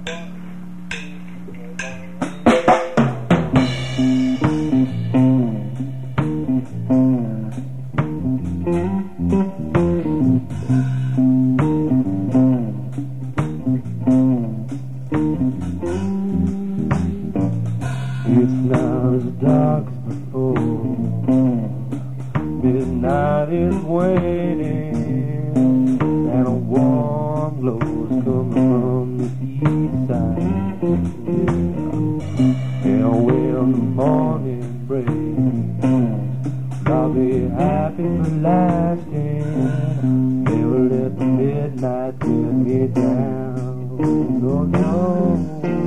It's not as dark as before. Midnight is waning, and a warm glow is coming from the east side. Yeah. And when the morning breaks, I'll be happy for lasting. Never let the midnight get me down. No, no.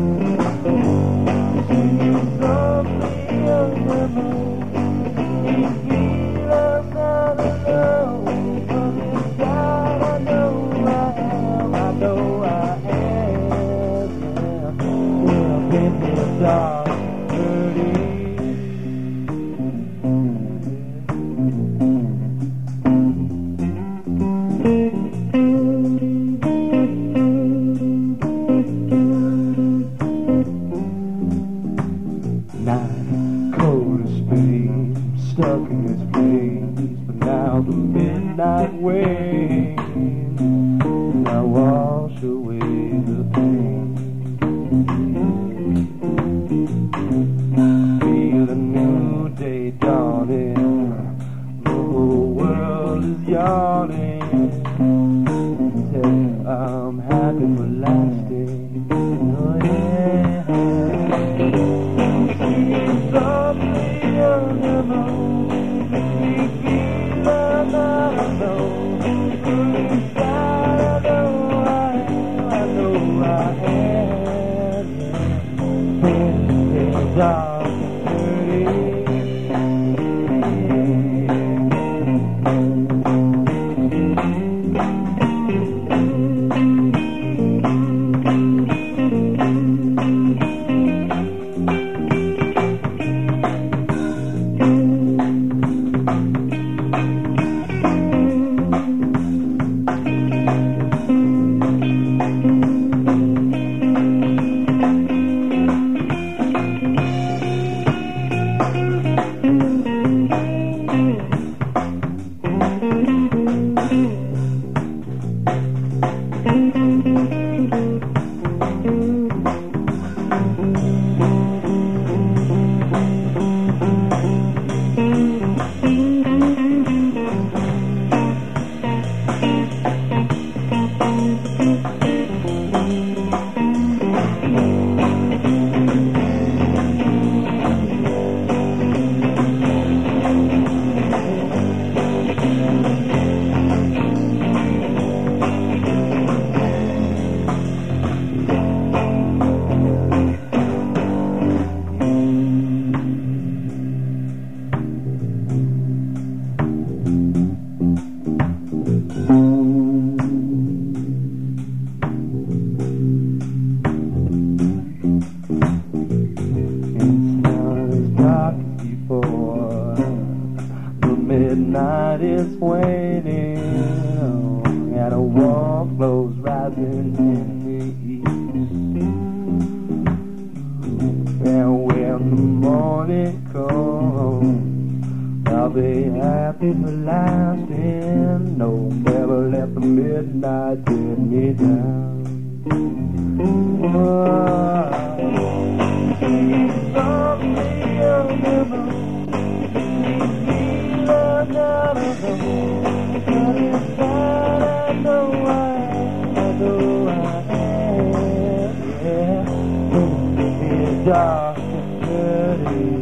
Stuck in this place, but now the midnight wanes, and I wash away the pain. I feel a new day dawning, the whole world is yawning. I'm happy for lasting. Oh yeah. Softly on the midnight is waning, and a warm flow's rising in the east. And when the morning comes, I'll be happy for lasting. No, never let the midnight get me down. Dark and dirty.